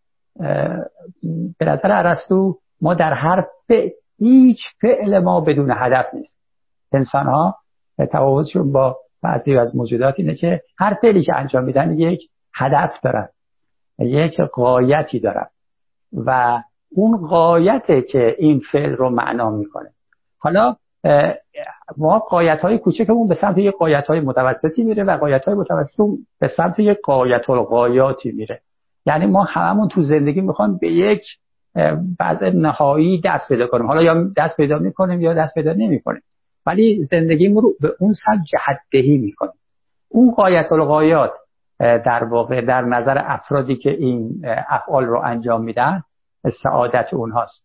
به نظر ارسطو ما در هر هیچ فعل ما بدون هدف نیست. انسان ها تفاوتشون با بعضی از موجودات اینه که هر فعلی که انجام میدن یک هدف دارن، یک غایتی دارن و اون غایته که این فعل رو معنا میکنه. حالا ما غایت‌های کوچکمون به سمت یک غایت‌های متوسطی میره و غایت‌های متوسط به سمت یک غایت الغایاتی میره. یعنی ما هممون تو زندگی میخوام به یک وضع نهایی دست پیدا کنیم، حالا یا دست پیدا میکنیم یا دست پیدا نمیکنیم، ولی زندگیمون رو به اون سمت جهت‌دهی میکنیم. اون غایت الغایات در واقع در نظر افرادی که این افعال رو انجام میدن سعادت اونهاست.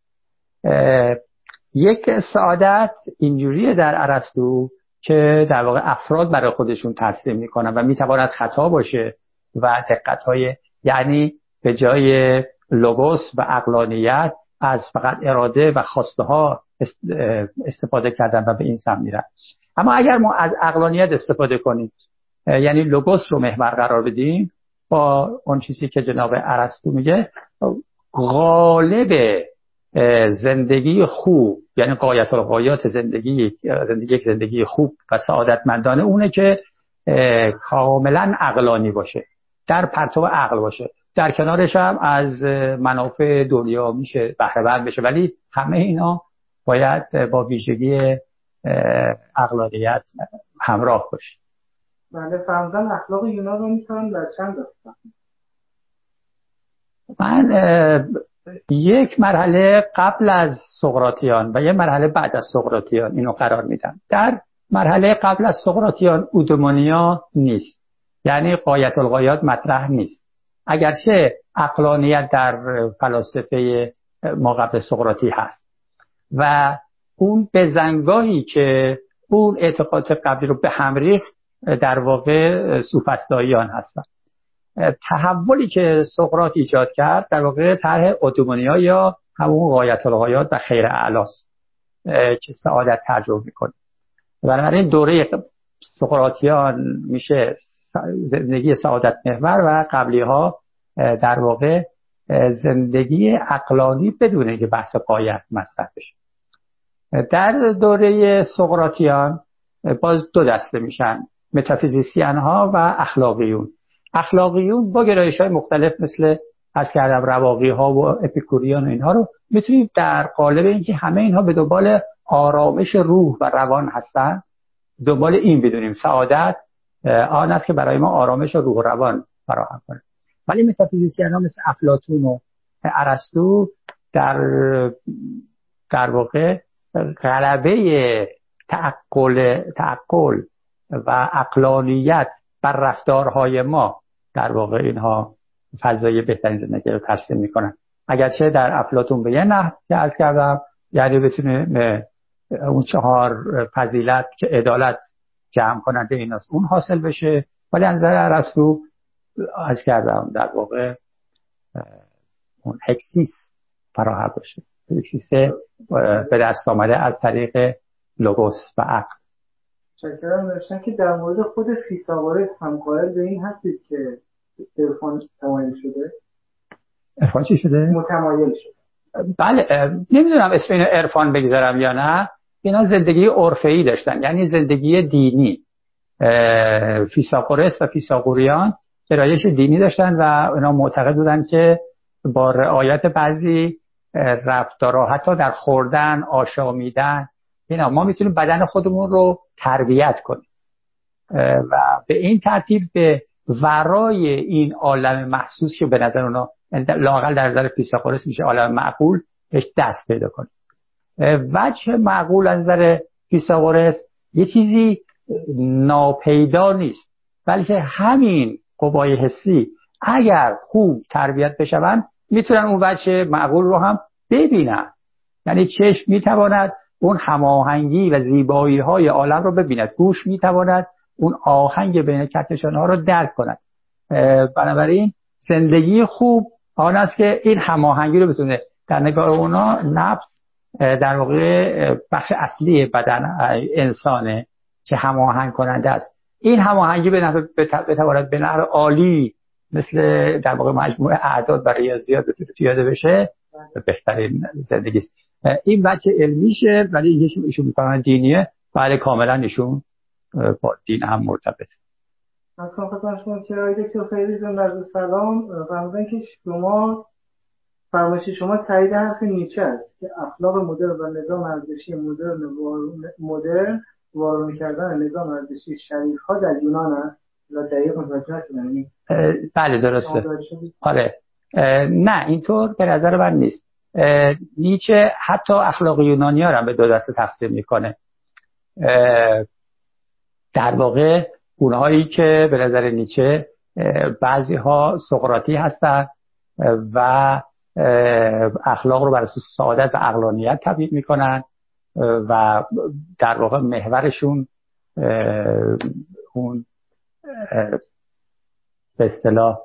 یک سعادت اینجوریه در ارسطو که در واقع افراد برای خودشون ترسیم میکنن و میتواند خطا باشه و دقت‌های، یعنی به جای لوگوس و عقلانیت از فقط اراده و خواسته ها استفاده کردن و به این سمت میرن. اما اگر ما از عقلانیت استفاده کنیم، یعنی لوگوس رو محور قرار بدیم، با اون چیزی که جناب ارسطو میگه غالب زندگی خوب، یعنی غایت الغایات زندگی خوب و سعادتمندانه اونه که کاملا عقلانی باشه، در پرتو عقل باشه، در کنارش هم از منافع دنیا میشه بهره مند بشه، ولی همه اینا باید با ویژگی عقلانیت همراه باشه. بله، فرمودن اخلاق یونان رو میتونن در چند داستان؟ من یک مرحله قبل از سقراطیان و یک مرحله بعد از سقراطیان اینو قرار میدم. در مرحله قبل از سقراطیان اودمونیا نیست، یعنی غایت الغایات مطرح نیست، اگرچه عقلانیت در فلاسفه ما قبل سقراطی هست و اون به زنگاهی که اون اعتقادات قبلی رو به هم ریخت در واقع سوفسطائیان هستن. تحولی که سقراط ایجاد کرد در واقع طرح اودمونیا یا همون غایت الغایات و خیر اعلاست که سعادت ترجمه میکنه. بنابراین دوره سقراطیان میشه زندگی سعادت محور و قبلی ها در واقع زندگی عقلانی بدون اینکه بحث غایت مطرح بشه. در دوره سقراطیان باز دو دسته میشن، متافیزیسین ها و اخلاقیون. اخلاقیون با گرایش‌های مختلف مثل از کردم رواقی ها و اپیکوریان و اینها رو میتونیم در قالب اینکه همه اینها به دنبال آرامش روح و روان هستن دنبال این بدونیم سعادت آن است که برای ما آرامش روح و روان فراهم کنه. ولی متافیزیسین ها مثل افلاطون و ارسطو در واقع غلبه تعقل و عقلانیت بر رفتارهای ما در واقع اینها فضای بهترین زندگی رو ترسیم میکنن. اگرچه در افلاطون به یه نحو که عرض کردم یعنی بتونه اون 4 فضیلت که عدالت جمع کننده ایناست اون حاصل بشه، ولی از نظر ارسطو عرض کردم در واقع اون هکسیس فراهم بشه، هکسیس به دست آمده از طریق لوگوس و عقل. شکرم داشتن که در مورد خود فیثاغورس هم قائل به این هستید که عرفان تمایل شده؟ عرفان چی شده؟ متمایل شده. بله، نمیدونم اسم اینو عرفان بگذارم یا نه. اینا زندگی عرفی داشتن، یعنی زندگی دینی. فیثاغورس و فیثاغوریان گرایش دینی داشتن و اینا معتقد بودن که با رعایت بعضی رفتارها حتی در خوردن، آشامیدن، اینا ما میتونیم بدن خودمون رو تربیت کنیم و به این ترتیب به ورای این عالم محسوس که به نظر اونا لااقل در نظر فیثاغورس میشه عالم معقول بهش دست پیدا کنیم. وجه معقول از نظر فیثاغورس یه چیزی ناپیدا نیست، بلکه همین قوای حسی اگر خوب تربیت بشون میتونن اون وجه معقول رو هم ببینن. یعنی چشم میتواند اون هماهنگی و زیبایی های عالم رو ببیند، گوش میتواند اون آهنگ بین کهکشان ها رو درک کند. بنابراین زندگی خوب آن است که این هماهنگی رو بتونه در نگاه اونا نفس در واقع بخش اصلی بدن انسانه که هماهنگ کننده است. این هماهنگی بتواند به نحو عالی مثل در واقع مجموعه اعداد و ریاضیات بتونه پیاده بشه بهترین زندگی است. این بچه علمیشه، ولی ایشون میفهمن دینیه، بله کاملا ایشون با دین هم مرتبط. اصلا خدمت شما که آقای دکتر خیلی زنده سلام. فرمودن که شما فرمایش شما تایید حرف نیچه است که اخلاق مدرن و نظام ارزشی مدرن وارونه کردن نظام ارزشی شریف ها در یونان است. و دقیق متوجه شدم. بله درسته. آره نه اینطور به نظر من نیست. نیچه حتی اخلاق یونانی ها رو به دو دسته تقسیم میکنه. در واقع اونهایی که به نظر نیچه بعضی ها سقراطی هستند و اخلاق رو بر اساس سعادت و عقلانیت تبیین میکنن و در واقع محورشون اون به اصطلاح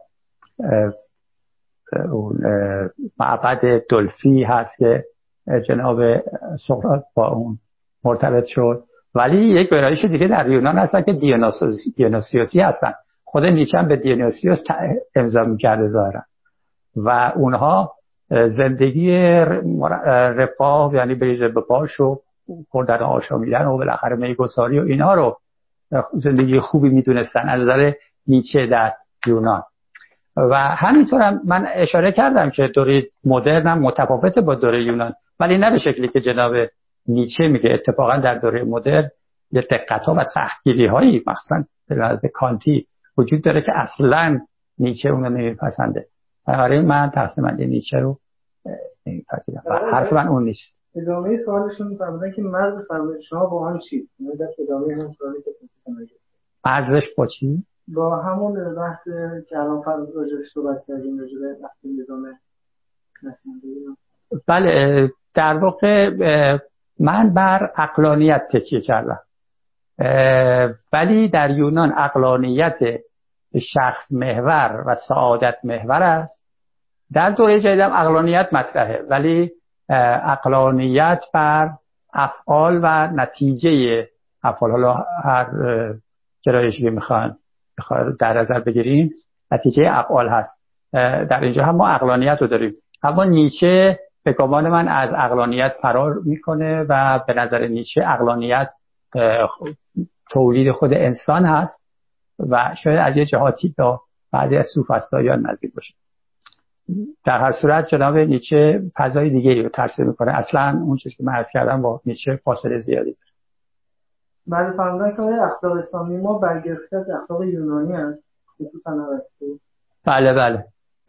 اون معبد دلفی هست که جناب سقراط با اون مرتبط شد. ولی یک گرایش دیگه در یونان هستن که دیونیسیوسی هستن. خود نیچه هم به دیونیسیوس امضا می‌کرده ظاهرا و اونها زندگی رفاه یعنی بریزه به پاش و خوردن آشامیدن و بالاخره میگساری و اینها رو زندگی خوبی میدونستن از نظر نیچه در یونان. و همینطور هم من اشاره کردم که دوره مدرن هم متفاوته با دوره یونان، ولی نه به شکلی که جناب نیچه میگه. اتفاقا در دوره مدرن یه دقت‌ها و سختگیری‌هایی مخصوصا به کانتی وجود داره که اصلا نیچه اون رو نمیپسنده. برای من تقسیم بندی نیچه رو نمیپذیرم و حرف من اون نیست. ادامه سوالشون فرمودن که مرز فرمایش شما با آن چیست؟ در ادامه همون سوالی که پرسیدم. مرزش با چی؟ با همون بحث که الان راجعش صحبت کردیم، راجع به بحث نظام نسیندگی. بله در واقع من بر عقلانیت تکیه کردم، ولی در یونان عقلانیت شخص محور و سعادت محور است. در دوره جدیدم عقلانیت مطرحه، ولی عقلانیت بر افعال و نتیجه افعال. حالا هر گرایشی که میخوان در نظر بگیریم نتیجه افعال هست. در اینجا هم ما عقلانیت رو داریم، اما نیچه به گمان من از عقلانیت فرار میکنه و به نظر نیچه عقلانیت تولید خود انسان هست و شاید از یه جهاتی با بعضی از سوفسطائیان نزدیک باشه. در هر صورت جناب نیچه فضای دیگه رو ترسیم میکنه. اصلا اون چیزی که من عرض کردم با نیچه فاصله زیادی داره. بله فرمودن که اخلاق اسلامی ما برگرفته از اخلاق یونانی است، خصوصا ارسطو. بله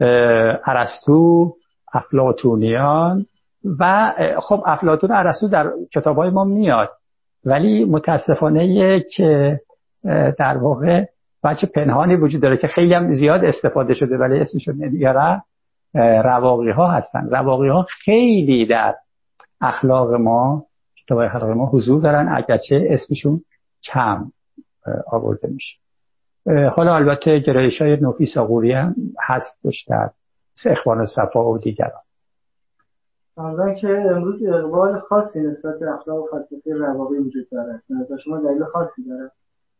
ارسطو، افلاطونیان و خب افلاطون و ارسطو در کتاب‌های ما میاد، ولی متاسفانه که در واقع بچه پنهانی وجود داره که خیلی هم زیاد استفاده شده ولی اسمش رو نمیارن. رواقی ها هستن. رواقی ها خیلی در اخلاق ما، کتاب‌های اخلاق ما حضور دارن، اگرچه اسمشون کم آورده میشه. حالا البته گرایش‌های نفیس آغوری هم هست بیشتر، اخوان صفا و دیگران. فرضاً که امروز اقبال خاصی نسبت به اخلاق و فلسفه رواقی وجود داره. نظر شما دلیل خاصی داره؟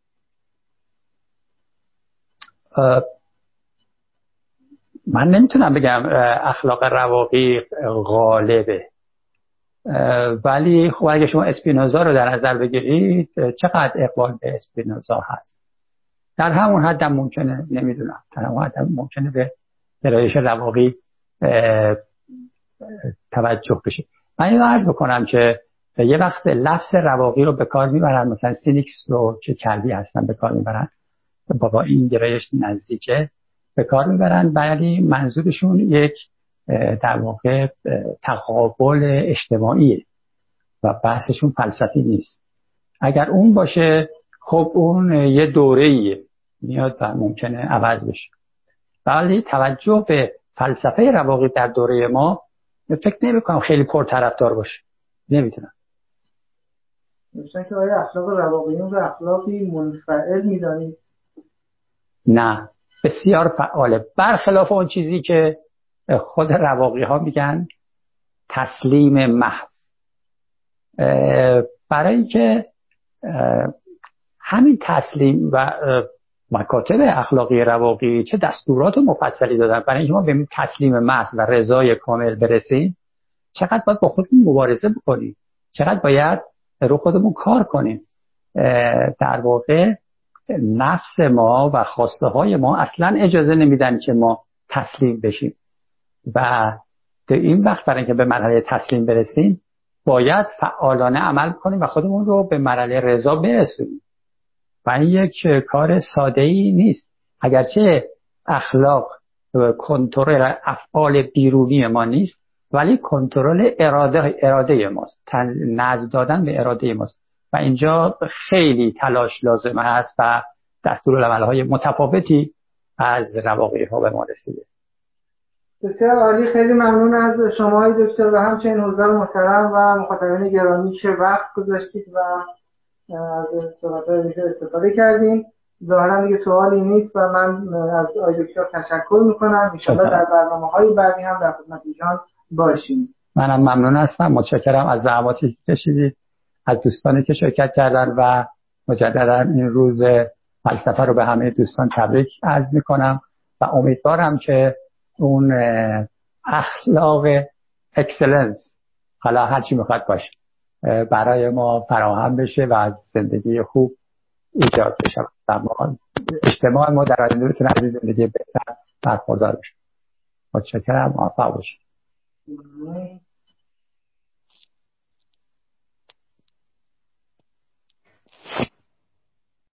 من نمیتونم بگم اخلاق رواقی غالبه، ولی خب اگه شما اسپینوزا رو در نظر بگیرید چقدر اقبال به اسپینوزا هست. در همون حد هم ممکنه، نمیدونم، در همون حد هم ممکنه به گرایش رواقی توجه بشه. من اینو عرض بکنم که یه وقت لفظ رواقی رو به کار میبرن، مثلا سینیکس رو که کلبی هستن به کار میبرن، با این گرایش نزدیکه به کار میبرن، ولی منظورشون یک در واقع تقابل اجتماعیه و بحثشون فلسفی نیست. اگر اون باشه خب اون یه دوره‌ایه میاد و ممکنه عوض بشه، ولی توجه به فلسفه رواقی در دوره ما فکر نمی‌کنم خیلی پرطرفدار باشه. نمیدونم. مثلا که آیا اخلاق رواقیون رو اخلاقی منفعل می‌دانید؟ نه، بسیار فعاله، برخلاف اون چیزی که خود رواقی ها میگن تسلیم محض. برای اینکه همین تسلیم و مکاتب اخلاقی رواقی چه دستورات مفصلی دادن برای اینکه ما به تسلیم محض و رضای کامل برسیم، چقدر باید با خودمون مبارزه بکنیم، چقدر باید رو خودمون کار کنیم. در واقع نفس ما و خواسته های ما اصلا اجازه نمیدن که ما تسلیم بشیم و در این وقت برای اینکه به مرحله تسلیم برسیم باید فعالانه عمل کنیم و خودمون رو به مرحله رضا برسونیم و این یک کار ساده‌ای نیست. اگرچه اخلاق کنترل افعال بیرونی ما نیست ولی کنترل اراده ماست، نظم دادن به اراده ماست و اینجا خیلی تلاش لازم است و دستورالعمل‌های متفاوتی از رواقی‌ها به ما رسیده. بسیار عالی، خیلی ممنون از شما دکتر و همچنین حضار محترم و مخاطبین گرامی که وقت گذاشتید و از صحبت‌های دکتر استفاده کردیم. ظاهراً دیگه سوالی نیست و من از آقای دکتر تشکر میکنم. انشاءالله در برنامه‌های بعدی هم در خدمت ایشان باشیم. منم ممنون هستم، متشکرم از زحماتی که کشیدید، از دوستانی که شرکت کردن و مجددا این روز فلسفه رو به همه دوستان تبریک عرض میکنم و امیدوارم که اون اخلاق اکسلنس حالا هر چی میخواد باشه برای ما فراهم بشه و از زندگی خوب ایجاد بشه و اجتماع ما در آینده بتونه از زندگی بهتر برخوردار بشه. متشکرم، موفق باشید.